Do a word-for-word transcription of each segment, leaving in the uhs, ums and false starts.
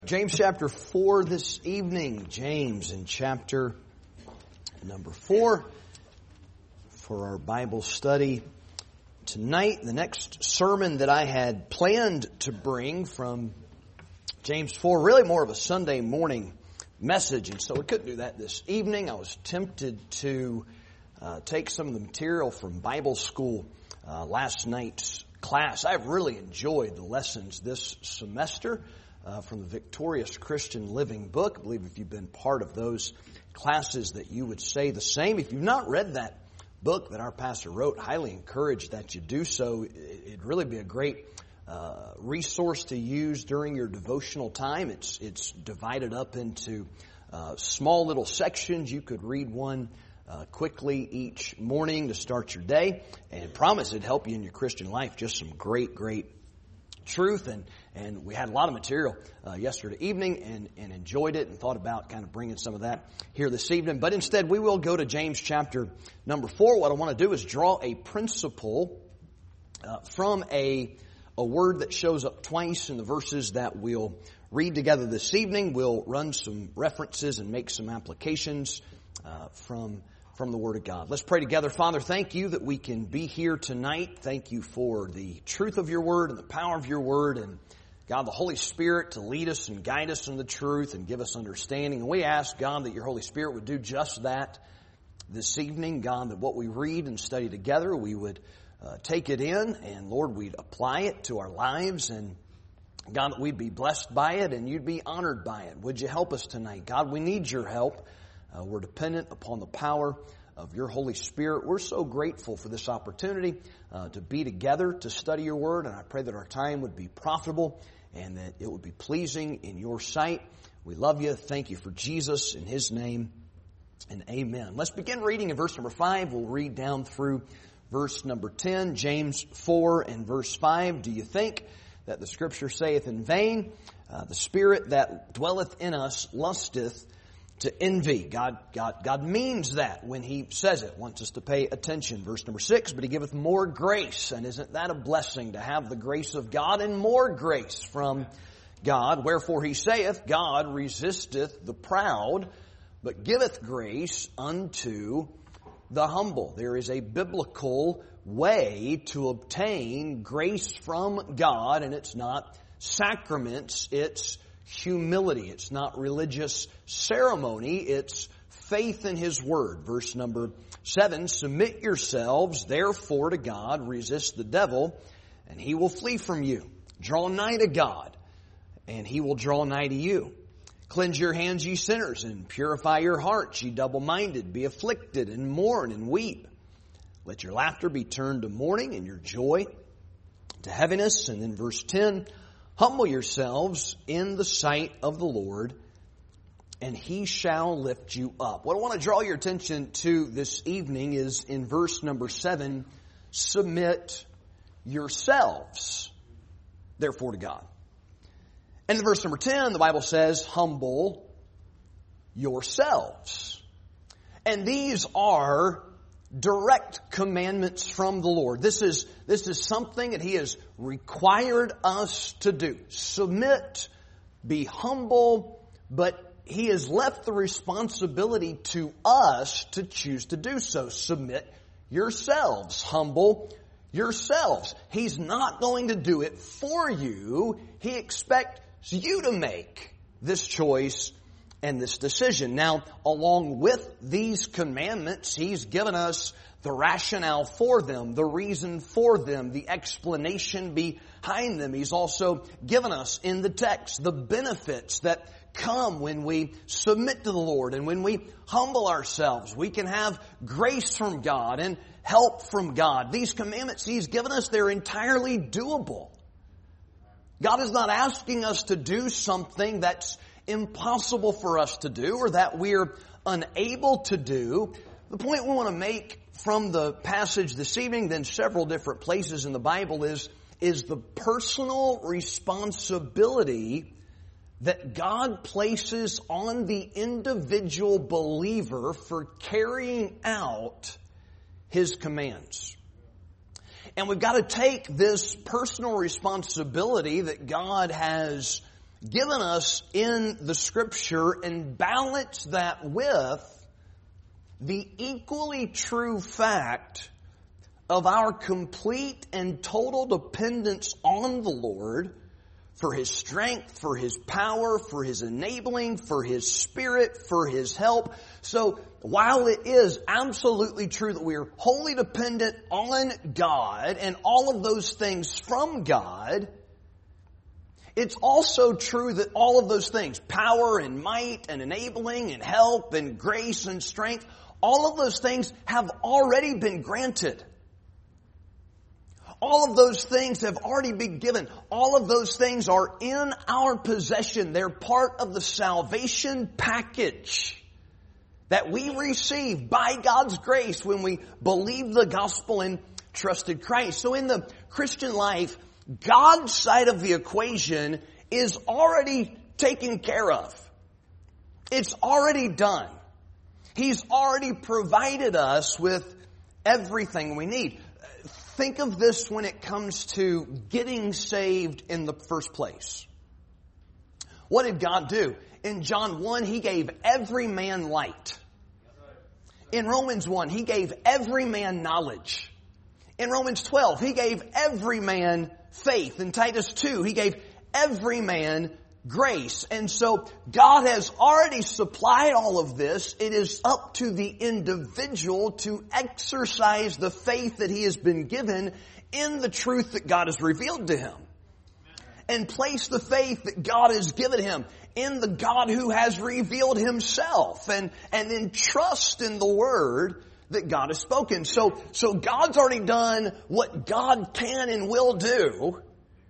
James chapter four this evening. James in chapter number four for our Bible study tonight. The next sermon that I had planned to bring from James four, really more of a Sunday morning message, and so we couldn't do that this evening. I was tempted to uh, take some of the material from Bible school uh, last night's class. I've really enjoyed the lessons this semester. Uh, from the Victorious Christian Living book. I believe if you've been part of those classes that you would say the same. If you've not read that book that our pastor wrote, highly encourage that you do so. It'd really be a great uh, resource to use during your devotional time. It's it's divided up into uh, small little sections. You could read one uh, quickly each morning to start your day, and I promise it'd help you in your Christian life. Just some great, great truth, and and we had a lot of material uh, yesterday evening and, and enjoyed it and thought about kind of bringing some of that here this evening. But instead, we will go to James chapter number four. What I want to do is draw a principle uh, from a, a word that shows up twice in the verses that we'll read together this evening. We'll run some references and make some applications uh, from From the Word of God. Let's pray together. Father, thank you that we can be here tonight. Thank you for the truth of your Word and the power of your Word, and God, the Holy Spirit to lead us and guide us in the truth and give us understanding. And we ask, God, that your Holy Spirit would do just that this evening. God, that what we read and study together, we would uh, take it in, and Lord, we'd apply it to our lives, and God, that we'd be blessed by it and you'd be honored by it. Would you help us tonight? God, we need your help. Uh, we're dependent upon the power of your Holy Spirit. We're so grateful for this opportunity uh, to be together to study your word, and I pray that our time would be profitable and that it would be pleasing in your sight. We love you. Thank you for Jesus in his name, and amen. Let's begin reading in verse number five. We'll read down through verse number ten, James four and verse five. Do you think that the scripture saith in vain, uh, the spirit that dwelleth in us lusteth to envy? God, God, God means that when he says it, wants us to pay attention. Verse number six, but he giveth more grace. And isn't that a blessing to have the grace of God and more grace from God? Wherefore he saith, God resisteth the proud, but giveth grace unto the humble. There is a biblical way to obtain grace from God, and it's not sacraments, it's humility. It's not religious ceremony. It's faith in his word. Verse number seven, submit yourselves therefore to God, resist the devil, and he will flee from you. Draw nigh to God, and he will draw nigh to you. Cleanse your hands, ye sinners, and purify your hearts, ye double-minded. Be afflicted, and mourn, and weep. Let your laughter be turned to mourning, and your joy to heaviness. And then verse ten, humble yourselves in the sight of the Lord, and he shall lift you up. What I want to draw your attention to this evening is in verse number seven, submit yourselves, therefore, to God. And in verse number ten, the Bible says, humble yourselves. And these are direct commandments from the Lord. This is, this is something that he has required us to do. Submit, be humble, but he has left the responsibility to us to choose to do so. Submit yourselves. Humble yourselves. He's not going to do it for you. He expects you to make this choice and this decision. Now, along with these commandments, he's given us the rationale for them, the reason for them, the explanation behind them. He's also given us in the text the benefits that come when we submit to the Lord and when we humble ourselves. We can have grace from God and help from God. These commandments he's given us, they're entirely doable. God is not asking us to do something that's impossible for us to do or that we're unable to do. The point we want to make from the passage this evening, then several different places in the Bible, is, is the personal responsibility that God places on the individual believer for carrying out his commands. And we've got to take this personal responsibility that God has given us in the Scripture and balance that with the equally true fact of our complete and total dependence on the Lord for His strength, for His power, for His enabling, for His Spirit, for His help. So while it is absolutely true that we are wholly dependent on God and all of those things from God, it's also true that all of those things, power and might and enabling and help and grace and strength, all of those things have already been granted. All of those things have already been given. All of those things are in our possession. They're part of the salvation package that we receive by God's grace when we believe the gospel and trusted Christ. So in the Christian life, God's side of the equation is already taken care of. It's already done. He's already provided us with everything we need. Think of this when it comes to getting saved in the first place. What did God do? In John one, He gave every man light. In Romans one, He gave every man knowledge. In Romans twelve, He gave every man faith. In Titus two, He gave every man grace. And so God has already supplied all of this. It is up to the individual to exercise the faith that he has been given in the truth that God has revealed to him. And place the faith that God has given him in the God who has revealed Himself. And, and then trust in the Word that God has spoken. So, so God's already done what God can and will do.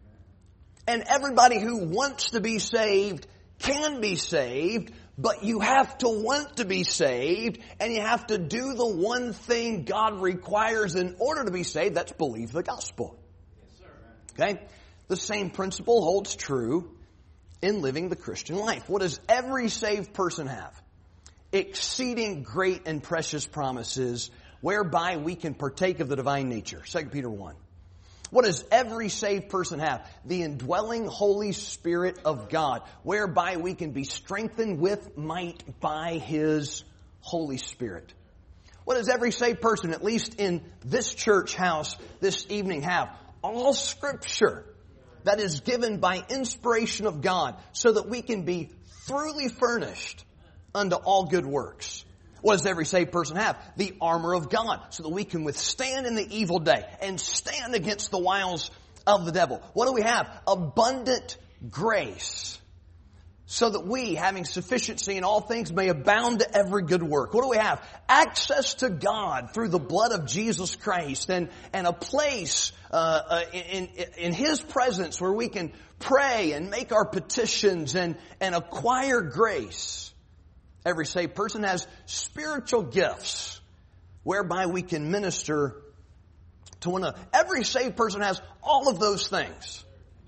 And everybody who wants to be saved can be saved, but you have to want to be saved, and you have to do the one thing God requires in order to be saved. That's believe the gospel. Yes, sir. Okay? The same principle holds true in living the Christian life. What does every saved person have? Exceeding great and precious promises whereby we can partake of the divine nature. Second Peter one. What does every saved person have? The indwelling Holy Spirit of God, whereby we can be strengthened with might by His Holy Spirit. What does every saved person, at least in this church house this evening, have? All Scripture that is given by inspiration of God, so that we can be thoroughly furnished unto all good works. What does every saved person have? The armor of God, so that we can withstand in the evil day and stand against the wiles of the devil. What do we have? Abundant grace, so that we, having sufficiency in all things, may abound to every good work. What do we have? Access to God through the blood of Jesus Christ, and, and a place uh, uh, in, in His presence where we can pray and make our petitions and, and acquire grace. Every saved person has spiritual gifts whereby we can minister to one another. Every saved person has all of those things.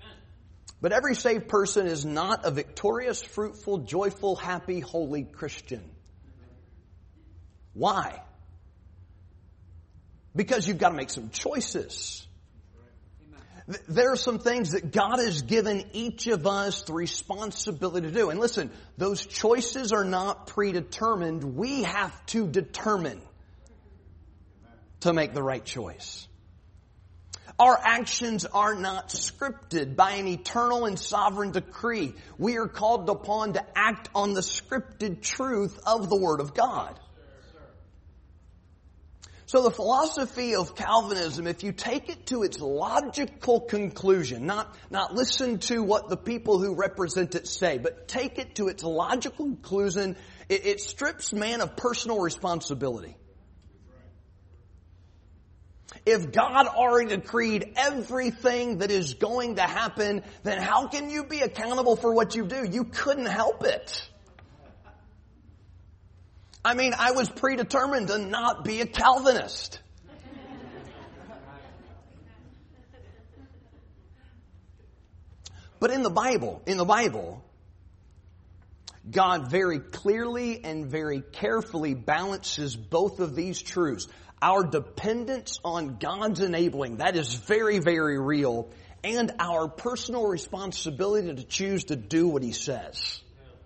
But every saved person is not a victorious, fruitful, joyful, happy, holy Christian. Why? Because you've got to make some choices. There are some things that God has given each of us the responsibility to do. And listen, those choices are not predetermined. We have to determine to make the right choice. Our actions are not scripted by an eternal and sovereign decree. We are called upon to act on the scripted truth of the Word of God. So the philosophy of Calvinism, if you take it to its logical conclusion, not, not listen to what the people who represent it say, but take it to its logical conclusion, it, it strips man of personal responsibility. If God already decreed everything that is going to happen, then how can you be accountable for what you do? You couldn't help it. I mean, I was predetermined to not be a Calvinist. But in the Bible, in the Bible, God very clearly and very carefully balances both of these truths. Our dependence on God's enabling, that is very, very real. and our personal responsibility to choose to do what He says.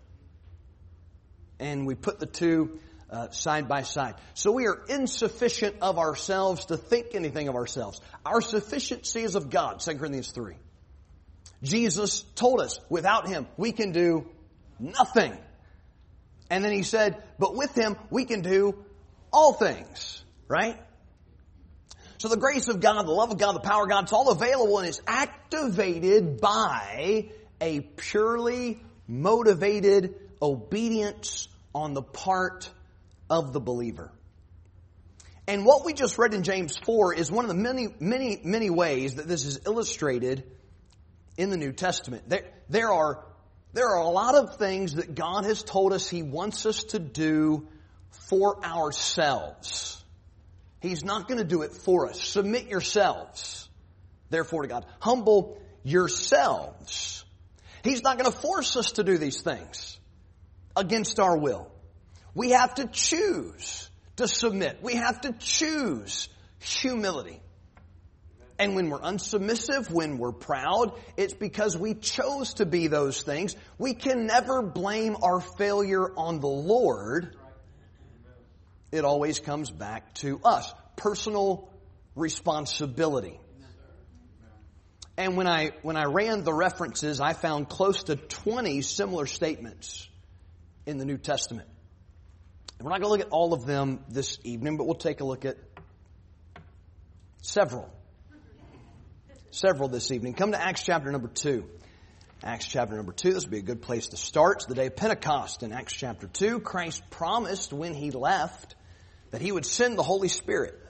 And we put the two uh, side by side. So we are insufficient of ourselves to think anything of ourselves. Our sufficiency is of God, Second Corinthians three. Jesus told us, without Him, we can do nothing. And then He said, but with Him, we can do all things. Right? So the grace of God, the love of God, the power of God, it's all available and it's activated by a purely motivated obedience on the part of the believer. And what we just read in James four is one of the many, many, many ways that this is illustrated in the New Testament. There, there are, there are a lot of things that God has told us He wants us to do for ourselves. He's not going to do it for us. Submit yourselves, therefore, to God. Humble yourselves. He's not going to force us to do these things against our will. We have to choose to submit. We have to choose humility. And when we're unsubmissive, when we're proud, it's because we chose to be those things. We can never blame our failure on the Lord. It always comes back to us. Personal responsibility. And when I when I ran the references, I found close to twenty similar statements in the New Testament. And we're not going to look at all of them this evening, but we'll take a look at several. Several this evening. Come to Acts chapter number two. Acts chapter number two. This would be a good place to start. It's the day of Pentecost in Acts chapter two. Christ promised when He left that He would send the Holy Spirit.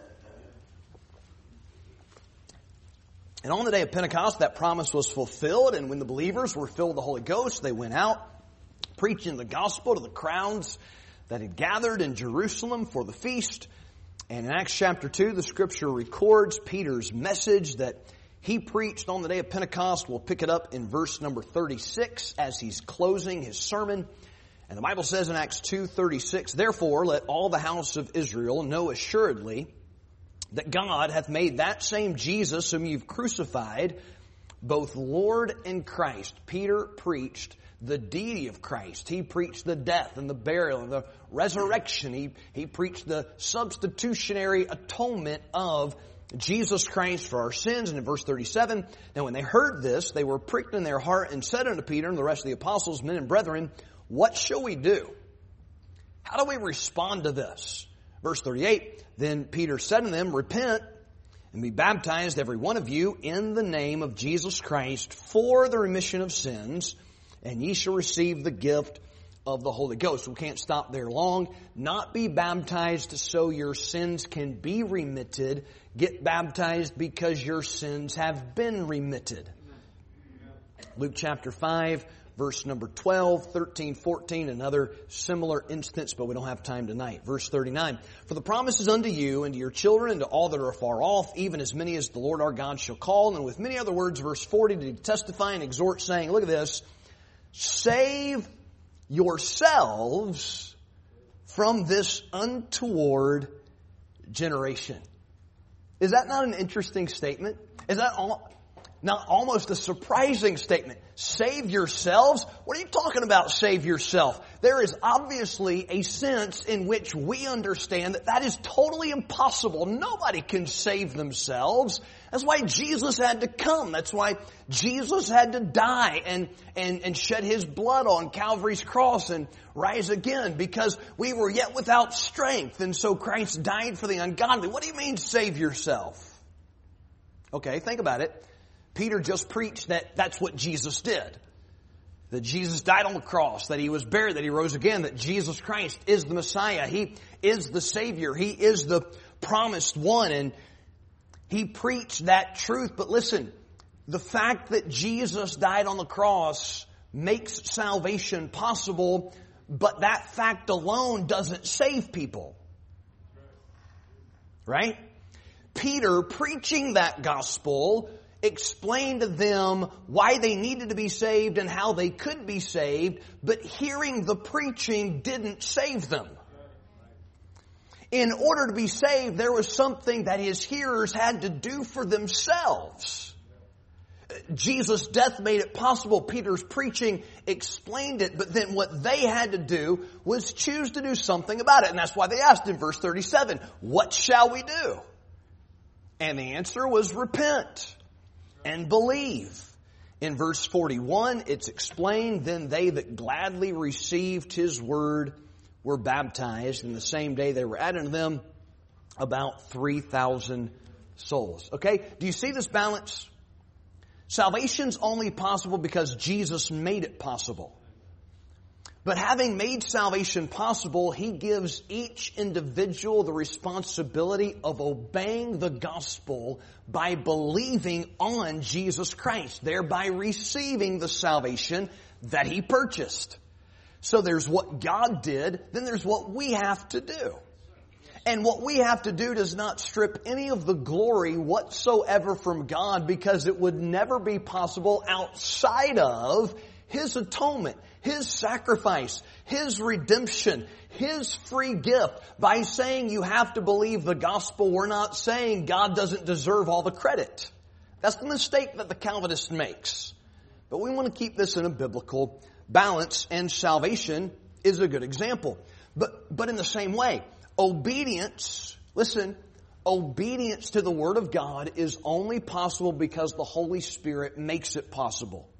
And on the day of Pentecost, that promise was fulfilled. And when the believers were filled with the Holy Ghost, they went out preaching the gospel to the crowds that had gathered in Jerusalem for the feast. And in Acts chapter two, the scripture records Peter's message that he preached on the day of Pentecost. We'll pick it up in verse number thirty-six as he's closing his sermon. And the Bible says in Acts two thirty-six, therefore let all the house of Israel know assuredly that God hath made that same Jesus whom you've crucified, both Lord and Christ. Peter preached the deity of Christ. He preached the death and the burial and the resurrection. He, he preached the substitutionary atonement of Jesus Christ for our sins. And in verse thirty-seven, now when they heard this, they were pricked in their heart and said unto Peter and the rest of the apostles, men and brethren, what shall we do? How do we respond to this? Verse thirty-eight, then Peter said to them, repent and be baptized every one of you in the name of Jesus Christ for the remission of sins, and ye shall receive the gift of the Holy Ghost. We can't stop there long. Not be baptized so your sins can be remitted. Get baptized because your sins have been remitted. Luke chapter five, verse number twelve, thirteen, fourteen, another similar instance, but we don't have time tonight. Verse thirty-nine, for the promise is unto you and to your children and to all that are afar off, even as many as the Lord our God shall call. And with many other words, verse forty, to testify and exhort, saying, look at this, save yourselves from this untoward generation. Is that not an interesting statement? Is that all, not almost a surprising statement? Save yourselves? What are you talking about, save yourself? There is obviously a sense in which we understand that that is totally impossible. Nobody can save themselves. That's why Jesus had to come. That's why Jesus had to die and, and, and shed His blood on Calvary's cross and rise again, because we were yet without strength. And so Christ died for the ungodly. What do you mean, save yourself? Okay, think about it. Peter just preached that that's what Jesus did. That Jesus died on the cross, that He was buried, that He rose again, that Jesus Christ is the Messiah. He is the Savior. He is the promised one. And he preached that truth. But listen, the fact that Jesus died on the cross makes salvation possible, but that fact alone doesn't save people. Right? Peter, preaching that gospel, explained to them why they needed to be saved and how they could be saved, but hearing the preaching didn't save them. In order to be saved, there was something that his hearers had to do for themselves. Jesus' death made it possible. Peter's preaching explained it, but then what they had to do was choose to do something about it. And that's why they asked in verse thirty-seven, what shall we do? And the answer was repent and believe. In verse forty-one, it's explained, then they that gladly received his word were baptized, and the same day they were added to them about three thousand souls. Okay? Do you see this balance? Salvation's only possible because Jesus made it possible. But having made salvation possible, he gives each individual the responsibility of obeying the gospel by believing on Jesus Christ, thereby receiving the salvation that he purchased. So there's what God did, then there's what we have to do. And what we have to do does not strip any of the glory whatsoever from God, because it would never be possible outside of his atonement, his sacrifice, his redemption, his free gift. By saying you have to believe the gospel, we're not saying God doesn't deserve all the credit. That's the mistake that the Calvinist makes. But we want to keep this in a biblical balance, and salvation is a good example. But, but in the same way, obedience, listen, obedience to the Word of God is only possible because the Holy Spirit makes it possible.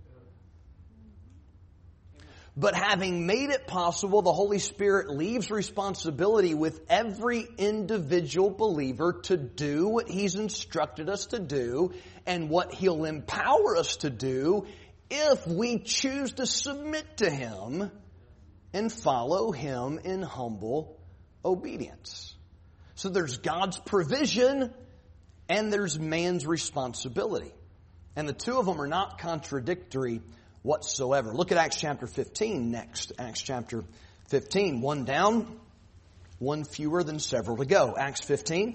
But having made it possible, the Holy Spirit leaves responsibility with every individual believer to do what He's instructed us to do and what He'll empower us to do if we choose to submit to Him and follow Him in humble obedience. So there's God's provision and there's man's responsibility. And the two of them are not contradictory whatsoever. Look at Acts chapter fifteen next. Acts chapter fifteen. One down, one fewer than several to go. Acts fifteen.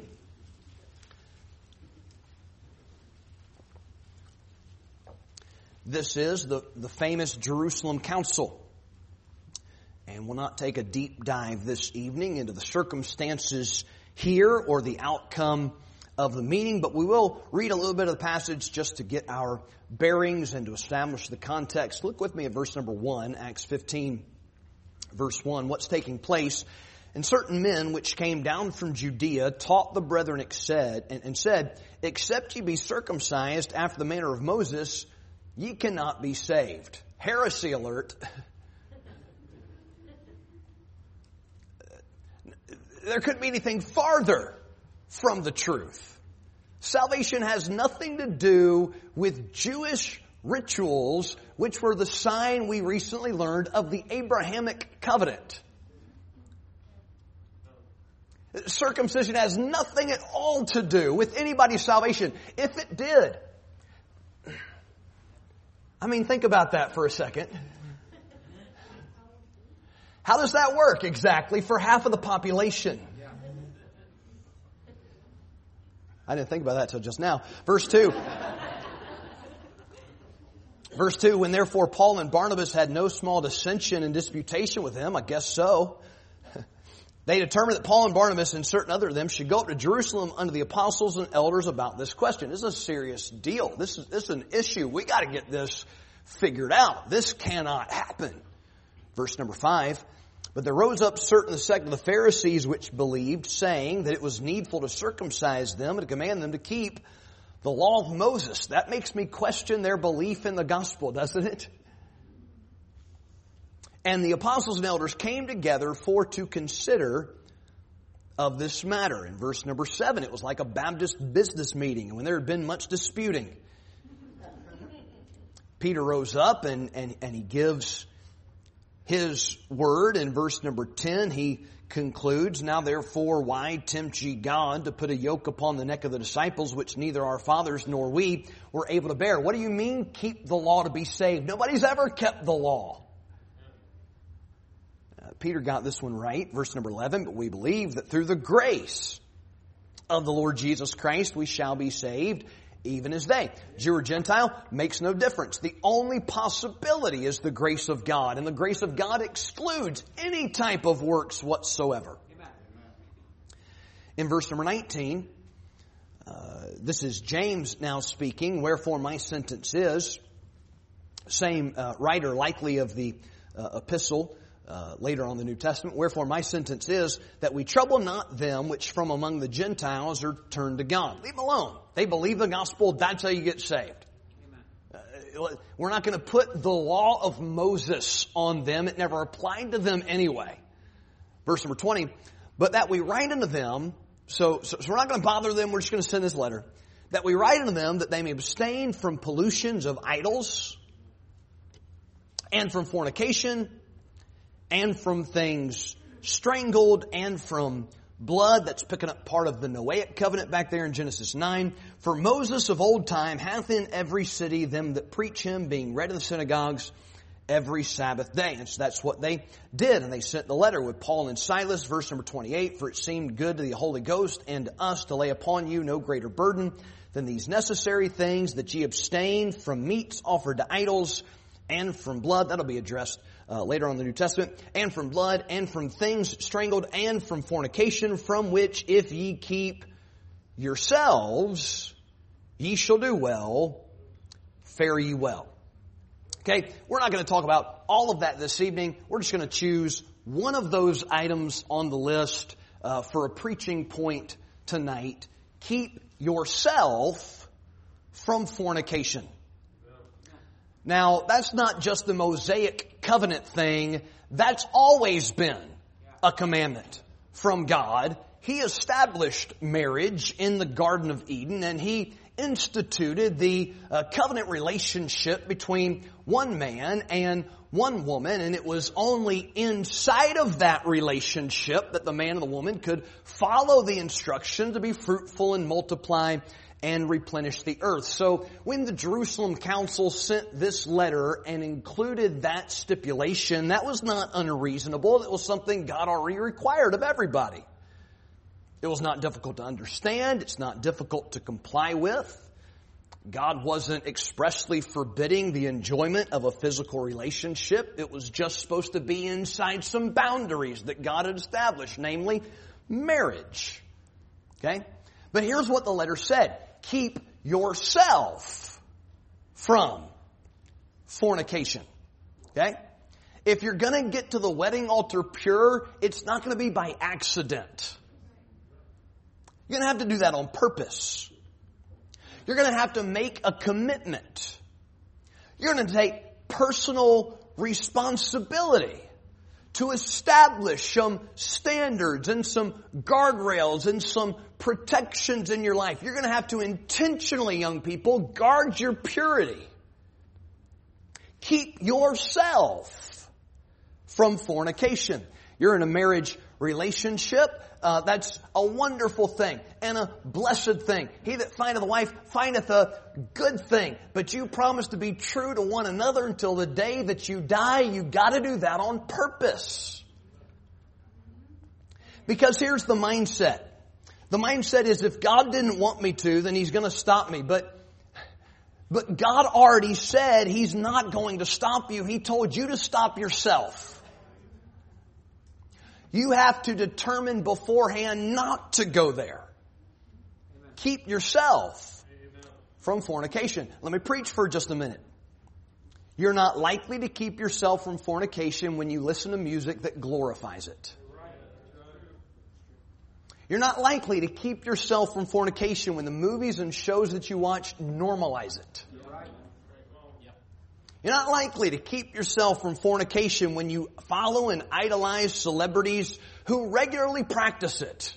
This is the, the famous Jerusalem Council. And we'll not take a deep dive this evening into the circumstances here or the outcome of the meeting, but we will read a little bit of the passage just to get our bearings and to establish the context. Look with me at verse number one, Acts fifteen, verse one. What's taking place? And certain men which came down from Judea taught the brethren said, and, and said, except ye be circumcised after the manner of Moses, ye cannot be saved. Heresy alert. There couldn't be anything farther from the truth. Salvation has nothing to do with Jewish rituals, which were the sign we recently learned of the Abrahamic covenant. Circumcision has nothing at all to do with anybody's salvation. If it did, I mean, think about that for a second. How does that work exactly for half of the population? I didn't think about that till just now. Verse two. Verse two, when therefore Paul and Barnabas had no small dissension and disputation with him, I guess so, they determined that Paul and Barnabas and certain other of them should go up to Jerusalem unto the apostles and elders about this question. This is a serious deal. This is, this is an issue. We got to get this figured out. This cannot happen. Verse number five. But there rose up certain of the sect of the Pharisees which believed, saying that it was needful to circumcise them and to command them to keep the law of Moses. That makes me question their belief in the gospel, doesn't it? And the apostles and elders came together for to consider of this matter. In verse number seven, it was like a Baptist business meeting, and when there had been much disputing, Peter rose up and, and, and he gives his word. In verse number ten, he concludes, now therefore why tempt ye God to put a yoke upon the neck of the disciples, which neither our fathers nor we were able to bear? What do you mean, keep the law to be saved? Nobody's ever kept the law. Uh, Peter got this one right. Verse number eleven, but we believe that through the grace of the Lord Jesus Christ we shall be saved, even as they. Jew or Gentile makes no difference. The only possibility is the grace of God. And the grace of God excludes any type of works whatsoever. Amen. In verse number nineteen, Uh, this is James now speaking. Wherefore my sentence is, same uh, writer likely of the uh, epistle, uh, later on the New Testament. Wherefore my sentence is that we trouble not them which from among the Gentiles are turned to God. Leave them alone. They believe the gospel. That's how you get saved. Uh, we're not going to put the law of Moses on them. It never applied to them anyway. Verse number twenty. But that we write unto them, so, so, so we're not going to bother them. We're just going to send this letter. That we write unto them that they may abstain from pollutions of idols and from fornication and from things strangled and from blood. That's picking up part of the Noahic covenant back there in Genesis nine. For Moses of old time hath in every city them that preach him, being read in the synagogues every Sabbath day. And so that's what they did. And they sent the letter with Paul and Silas, verse number twenty-eight. For it seemed good to the Holy Ghost and to us to lay upon you no greater burden than these necessary things, that ye abstain from meats offered to idols and from blood. That'll be addressed uh, later on in the New Testament. And from blood and from things strangled and from fornication, from which if ye keep yourselves, ye shall do well, fare ye well. Okay, we're not going to talk about all of that this evening. We're just going to choose one of those items on the list uh, for a preaching point tonight. Keep yourself from fornication. Now, that's not just the Mosaic covenant thing. That's always been a commandment from God. He established marriage in the Garden of Eden, and He instituted the uh, covenant relationship between one man and one woman, and it was only inside of that relationship that the man and the woman could follow the instruction to be fruitful and multiply and replenish the earth. So when the Jerusalem Council sent this letter and included that stipulation, that was not unreasonable. It was something God already required of everybody. It was not difficult to understand. It's not difficult to comply with. God wasn't expressly forbidding the enjoyment of a physical relationship. It was just supposed to be inside some boundaries that God had established, namely marriage. Okay? But here's what the letter said. Keep yourself from fornication. Okay? If you're going to get to the wedding altar pure, it's not going to be by accident. You're going to have to do that on purpose. You're going to have to make a commitment. You're going to take personal responsibility to establish some standards and some guardrails and some protections in your life. You're going to have to intentionally, young people, guard your purity. Keep yourself from fornication. You're in a marriage relationship. Uh, that's a wonderful thing and a blessed thing. He that findeth a wife findeth a good thing. But you promise to be true to one another until the day that you die. You got to do that on purpose. Because here's the mindset. The mindset is if God didn't want me to, then He's going to stop me. But but God already said He's not going to stop you. He told you to stop yourself. You have to determine beforehand not to go there. Amen. Keep yourself Amen. From fornication. Let me preach for just a minute. You're not likely to keep yourself from fornication when you listen to music that glorifies it. You're not likely to keep yourself from fornication when the movies and shows that you watch normalize it. You're not likely to keep yourself from fornication when you follow and idolize celebrities who regularly practice it.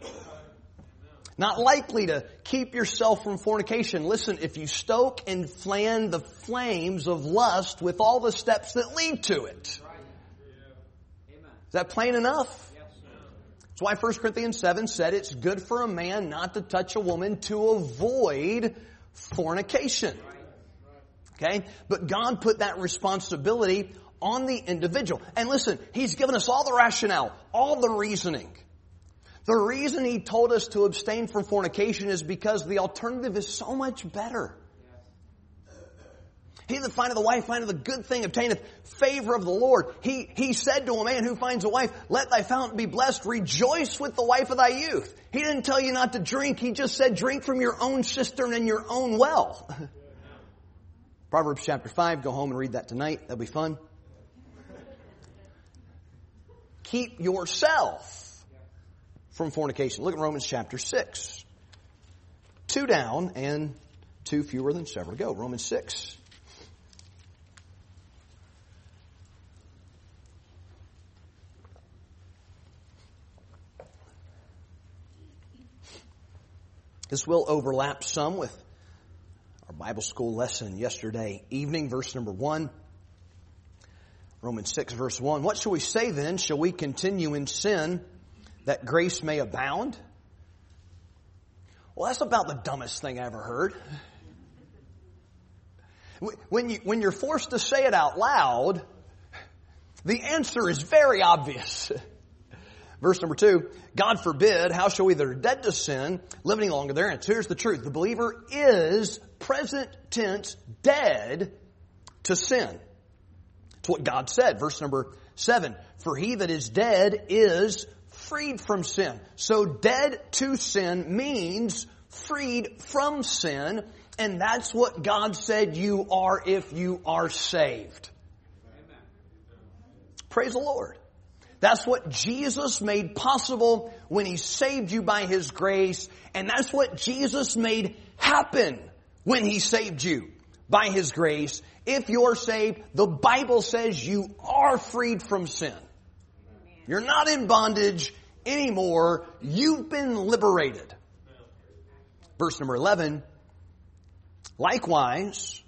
Not likely to keep yourself from fornication. Listen, if you stoke and fan the flames of lust with all the steps that lead to it. Is that plain enough? That's why First Corinthians seven said it's good for a man not to touch a woman to avoid fornication. Okay? But God put that responsibility on the individual. And listen, He's given us all the rationale, all the reasoning. The reason He told us to abstain from fornication is because the alternative is so much better. He that findeth a wife findeth a good thing, obtaineth favor of the Lord. He, he said to a man who finds a wife, let thy fountain be blessed, rejoice with the wife of thy youth. He didn't tell you not to drink, he just said drink from your own cistern and your own well. Proverbs chapter five, go home and read that tonight, that'll be fun. Keep yourself from fornication. Look at Romans chapter six. Two down and two fewer than several to go. Romans six. This will overlap some with our Bible school lesson yesterday evening, verse number one. Romans six, verse one. What shall we say then? Shall we continue in sin that grace may abound? Well, that's about the dumbest thing I ever heard. When you, when you're forced to say it out loud, the answer is very obvious. Verse number two, God forbid, how shall we that are dead to sin live any longer therein? So here's the truth. The believer is present tense dead to sin. It's what God said. Verse number seven, for he that is dead is freed from sin. So dead to sin means freed from sin. And that's what God said you are if you are saved. Amen. Praise the Lord. That's what Jesus made possible when He saved you by His grace. And that's what Jesus made happen when He saved you by His grace. If you're saved, the Bible says you are freed from sin. You're not in bondage anymore. You've been liberated. Verse number eleven. Likewise,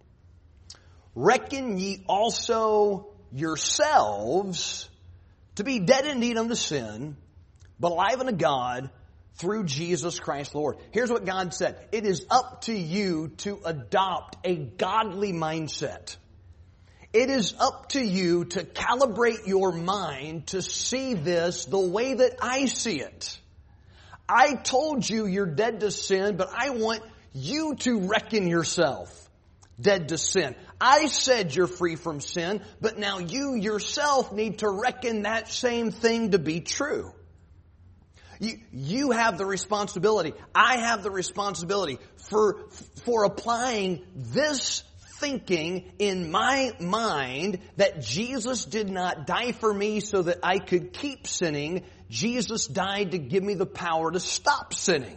reckon ye also yourselves to be dead indeed unto sin, but alive unto God through Jesus Christ Lord. Here's what God said. It is up to you to adopt a godly mindset. It is up to you to calibrate your mind to see this the way that I see it. I told you you're dead to sin, but I want you to reckon yourself dead to sin. I said you're free from sin, but now you yourself need to reckon that same thing to be true. You, you have the responsibility. I have the responsibility for, for applying this thinking in my mind that Jesus did not die for me so that I could keep sinning. Jesus died to give me the power to stop sinning.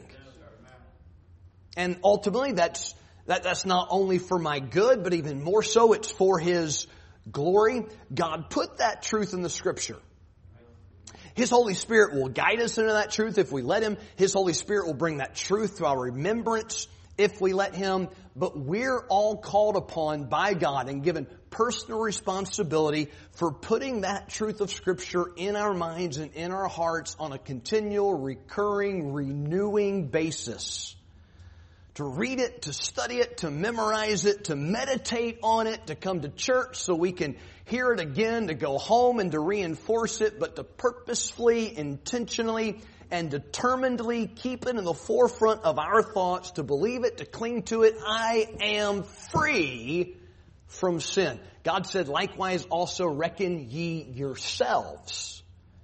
And ultimately that's That, that's not only for my good, but even more so, it's for His glory. God put that truth in the Scripture. His Holy Spirit will guide us into that truth if we let Him. His Holy Spirit will bring that truth to our remembrance if we let Him. But we're all called upon by God and given personal responsibility for putting that truth of Scripture in our minds and in our hearts on a continual, recurring, renewing basis. To read it, to study it, to memorize it, to meditate on it, to come to church so we can hear it again, to go home and to reinforce it, but to purposefully, intentionally, and determinedly keep it in the forefront of our thoughts, to believe it, to cling to it. I am free from sin. God said, likewise also reckon ye yourselves.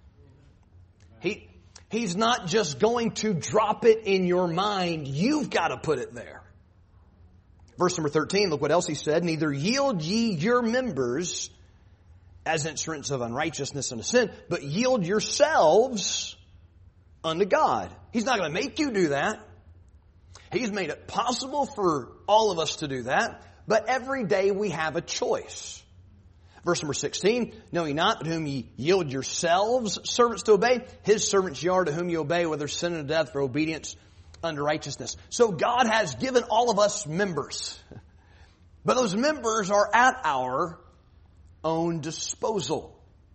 He He's not just going to drop it in your mind. You've got to put it there. Verse number thirteen, look what else He said. Neither yield ye your members as instruments of unrighteousness unto sin, but yield yourselves unto God. He's not going to make you do that. He's made it possible for all of us to do that. But every day we have a choice. Verse number sixteen, know ye not that whom ye yield yourselves servants to obey, His servants ye are to whom ye obey, whether sin or death for obedience unto righteousness. So God has given all of us members. But those members are at our own disposal.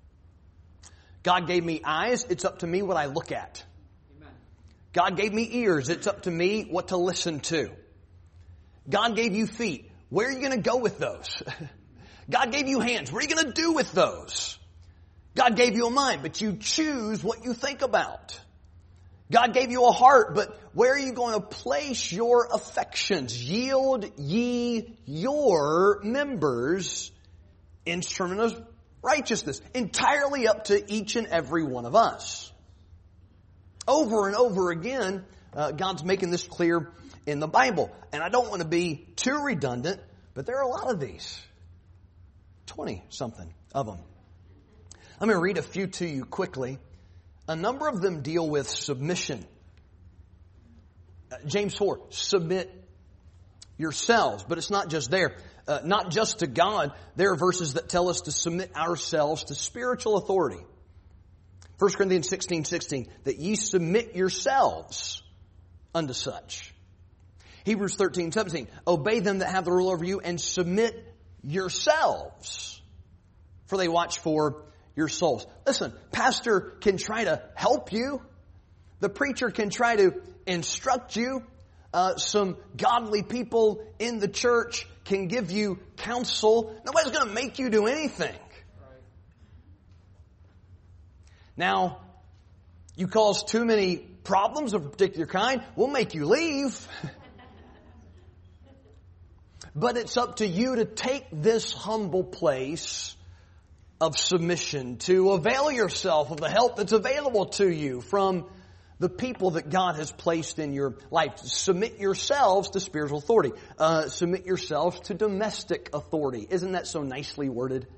God gave me eyes, it's up to me what I look at. Amen. God gave me ears, it's up to me what to listen to. God gave you feet, where are you going to go with those? God gave you hands. What are you going to do with those? God gave you a mind, but you choose what you think about. God gave you a heart, but where are you going to place your affections? Yield ye your members, instrument of righteousness. Entirely up to each and every one of us. Over and over again, uh, God's making this clear in the Bible. And I don't want to be too redundant, but there are a lot of these. twenty-something of them. Let me read a few to you quickly. A number of them deal with submission. Uh, James four, submit yourselves. But it's not just there. Uh, not just to God. There are verses that tell us to submit ourselves to spiritual authority. First Corinthians sixteen sixteen, that ye submit yourselves unto such. Hebrews thirteen seventeen, obey them that have the rule over you and submit yourselves, for they watch for your souls. Listen, pastor can try to help you. The preacher can try to instruct you. Uh, some godly people in the church can give you counsel. Nobody's going to make you do anything. Now, you cause too many problems of a particular kind, we'll make you leave. But it's up to you to take this humble place of submission, to avail yourself of the help that's available to you from the people that God has placed in your life. Submit yourselves to spiritual authority. Uh, submit yourselves to domestic authority. Isn't that so nicely worded?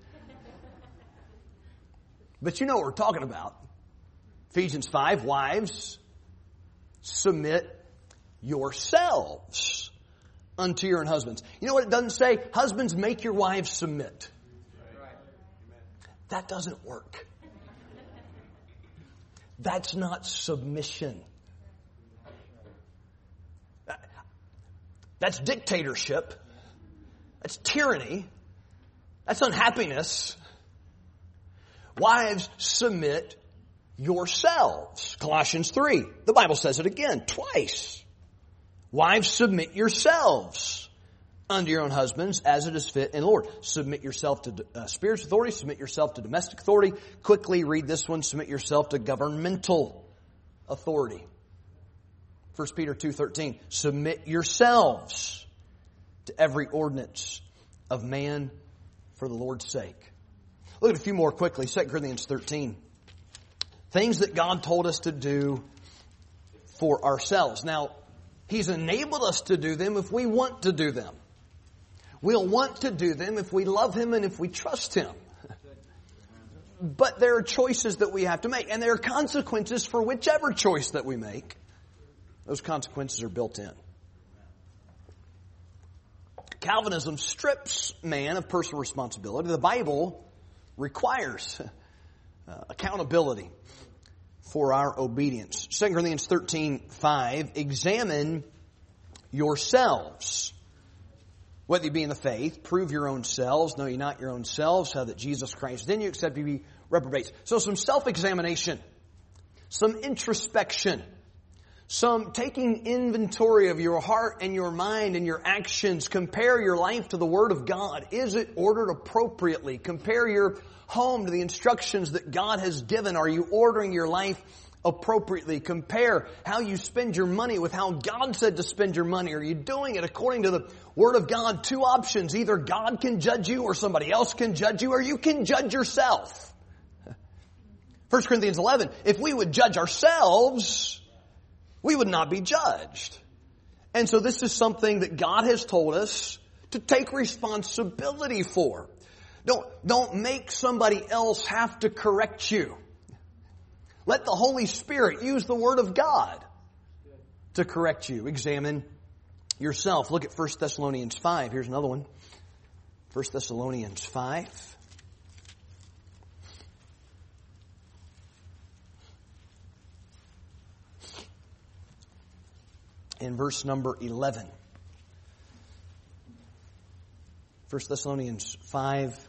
But you know what we're talking about. Ephesians five, wives, submit yourselves unto your own husbands. You know what it doesn't say? Husbands, make your wives submit. That doesn't work. That's not submission. That's dictatorship. That's tyranny. That's unhappiness. Wives, submit yourselves. Colossians three. The Bible says it again, twice. Wives, submit yourselves unto your own husbands as it is fit in the Lord. Submit yourself to uh, spiritual authority. Submit yourself to domestic authority. Quickly read this one. Submit yourself to governmental authority. First Peter two thirteen. Submit yourselves to every ordinance of man for the Lord's sake. Look at a few more quickly. Second Corinthians thirteen. Things that God told us to do for ourselves. Now, He's enabled us to do them if we want to do them. We'll want to do them if we love Him and if we trust Him. But there are choices that we have to make. And there are consequences for whichever choice that we make. Those consequences are built in. Calvinism strips man of personal responsibility. The Bible requires uh, accountability for our obedience. Second Corinthians thirteen five, examine yourselves, whether you be in the faith, prove your own selves, know ye not your own selves, how that Jesus Christ is in you, except you be reprobates. So some self-examination, some introspection, some taking inventory of your heart and your mind and your actions. Compare your life to the Word of God. Is it ordered appropriately? Compare your home to the instructions that God has given. Are you ordering your life appropriately? Compare how you spend your money with how God said to spend your money. Are you doing it according to the Word of God? Two options. Either God can judge you or somebody else can judge you, or you can judge yourself. First Corinthians eleven, if we would judge ourselves, we would not be judged. And so this is something that God has told us to take responsibility for. Don't, don't make somebody else have to correct you. Let the Holy Spirit use the Word of God to correct you. Examine yourself. Look at First Thessalonians five. Here's another one. First Thessalonians five. In verse number eleven. First Thessalonians five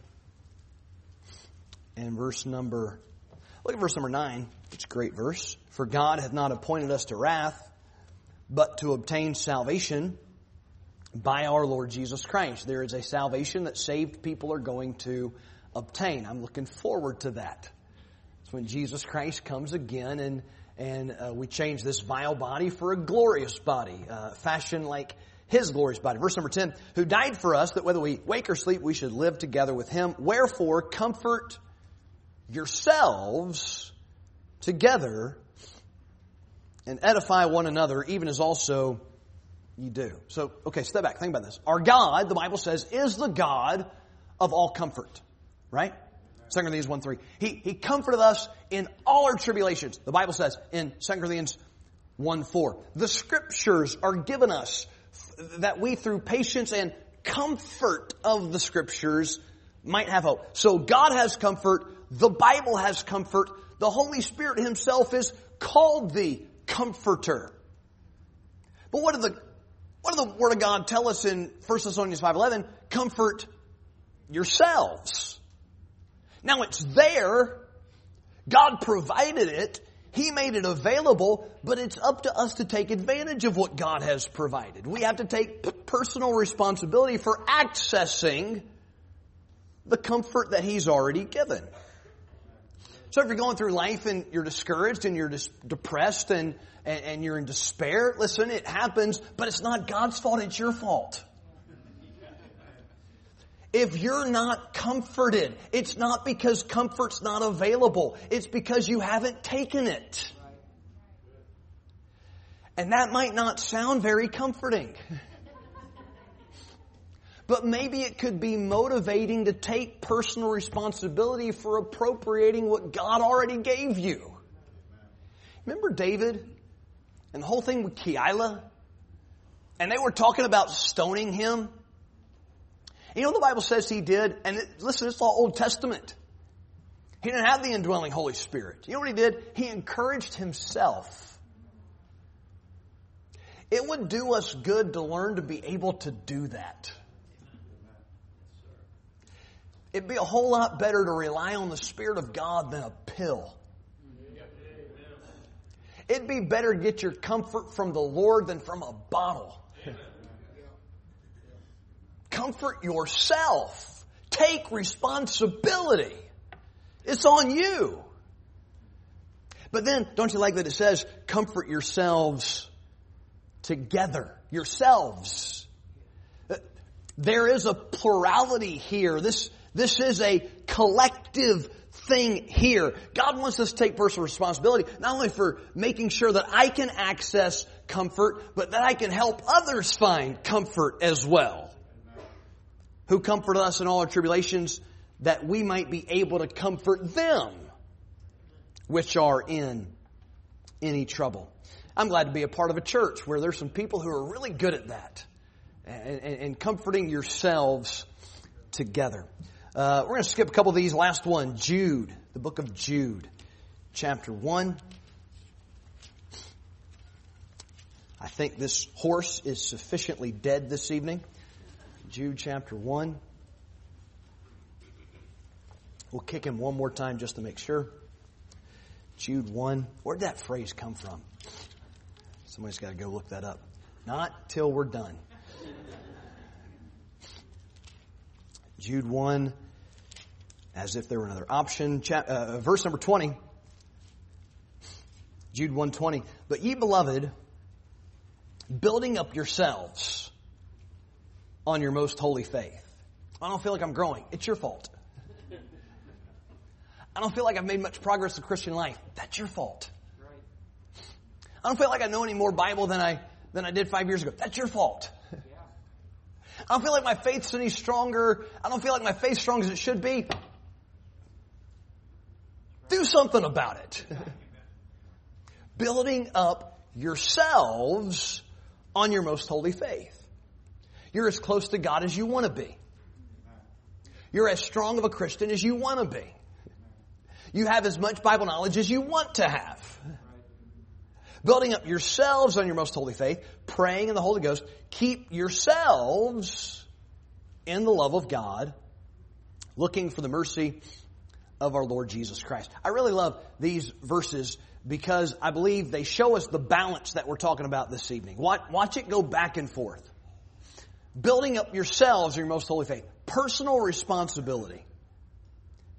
and verse number, look at verse number nine. It's a great verse. For God hath not appointed us to wrath, but to obtain salvation by our Lord Jesus Christ. There is a salvation that saved people are going to obtain. I'm looking forward to that. It's when Jesus Christ comes again and and uh, we change this vile body for a glorious body, uh, fashioned like His glorious body. Verse number ten, who died for us, that whether we wake or sleep, we should live together with Him. Wherefore, comfort yourselves together and edify one another, even as also you do. So, okay, step back. Think about this. Our God, the Bible says, is the God of all comfort. Right? Second Corinthians one three. He, he comforted us in all our tribulations. The Bible says in Second Corinthians one four. The Scriptures are given us that we through patience and comfort of the Scriptures might have hope. So God has comfort. The Bible has comfort. The Holy Spirit Himself is called the Comforter. But what did the, what did the Word of God tell us in First Thessalonians five eleven? Comfort yourselves. Now it's there. God provided it. He made it available, but it's up to us to take advantage of what God has provided. We have to take personal responsibility for accessing the comfort that He's already given. So if you're going through life and you're discouraged and you're dis- depressed and, and, and you're in despair, listen, it happens, but it's not God's fault, it's your fault. If you're not comforted, it's not because comfort's not available. It's because you haven't taken it. And that might not sound very comforting. But maybe it could be motivating to take personal responsibility for appropriating what God already gave you. Remember David and the whole thing with Keilah? And they were talking about stoning him. You know what the Bible says he did? And it, listen, it's all Old Testament. He didn't have the indwelling Holy Spirit. You know what he did? He encouraged himself. It would do us good to learn to be able to do that. It'd be a whole lot better to rely on the Spirit of God than a pill. It'd be better to get your comfort from the Lord than from a bottle. Comfort yourself. Take responsibility. It's on you. But then, don't you like that it says, comfort yourselves together. Yourselves. There is a plurality here. This, this is a collective thing here. God wants us to take personal responsibility, not only for making sure that I can access comfort, but that I can help others find comfort as well. Who comforted us in all our tribulations, that we might be able to comfort them which are in any trouble. I'm glad to be a part of a church where there's some people who are really good at that. And, and, and comforting yourselves together. Uh, we're going to skip a couple of these. Last one, Jude, the book of Jude, chapter one. I think this horse is sufficiently dead this evening. Jude chapter one. We'll kick him one more time just to make sure. Jude one. Where'd that phrase come from? Somebody's got to go look that up. Not till we're done. Jude one, as if there were another option. Chap- uh, verse number twenty. Jude one twenty. But ye beloved, building up yourselves on your most holy faith. I don't feel like I'm growing. It's your fault. I don't feel like I've made much progress in Christian life. That's your fault. I don't feel like I know any more Bible than I than I did five years ago. That's your fault. I don't feel like my faith's any stronger. I don't feel like my faith's strong as it should be. Do something about it. Building up yourselves on your most holy faith. You're as close to God as you want to be. You're as strong of a Christian as you want to be. You have as much Bible knowledge as you want to have. Building up yourselves on your most holy faith, praying in the Holy Ghost, keep yourselves in the love of God, looking for the mercy of our Lord Jesus Christ. I really love these verses because I believe they show us the balance that we're talking about this evening. Watch, watch it go back and forth. Building up yourselves in your most holy faith. Personal responsibility.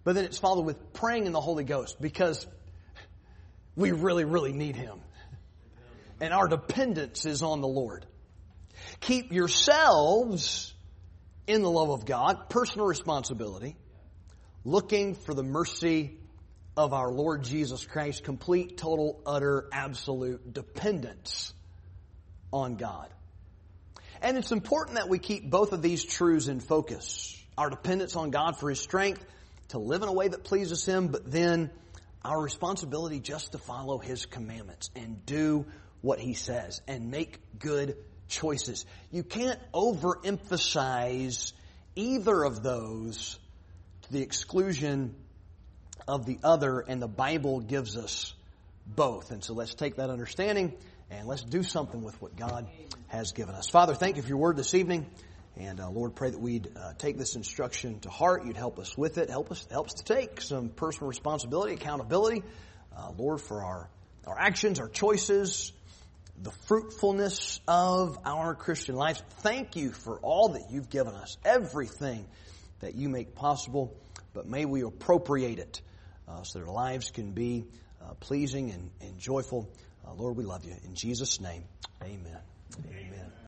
But then it's followed with praying in the Holy Ghost because we really, really need Him. And our dependence is on the Lord. Keep yourselves in the love of God, personal responsibility, looking for the mercy of our Lord Jesus Christ, complete, total, utter, absolute dependence on God. And it's important that we keep both of these truths in focus. Our dependence on God for His strength to live in a way that pleases Him, but then our responsibility just to follow His commandments and do what He says and make good choices. You can't overemphasize either of those to the exclusion of the other, and the Bible gives us both. And so let's take that understanding and let's do something with what God has given us. Father, thank you for your word this evening. And uh, Lord, pray that we'd uh, take this instruction to heart. You'd help us with it. Help us, help us to take some personal responsibility, accountability, uh, Lord, for our, our actions, our choices, the fruitfulness of our Christian lives. Thank you for all that you've given us, everything that you make possible. But may we appropriate it uh, so that our lives can be uh, pleasing and, and joyful. Uh, Lord, we love you. In Jesus' name, amen. Amen.